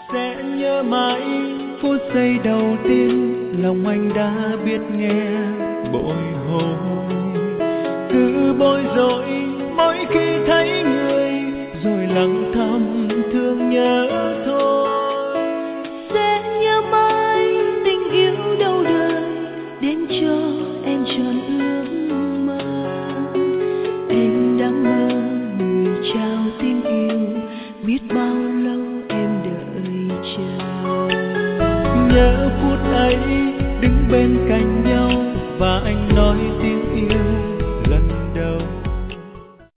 Sẽ nhớ mãi phút giây đầu tiên lòng anh đã biết nghe bồi hồi, cứ bối rối mỗi khi thấy người rồi lặng thầm thương nhớ thôi. Sẽ nhớ mãi tình yêu đâu đời đến cho em tròn ước mơ. Em đã mơ người trao tình yêu, biết bao lâu em đợi chờ. Nhớ phút ấy đứng bên cạnh nhau và anh nói tiếng yêu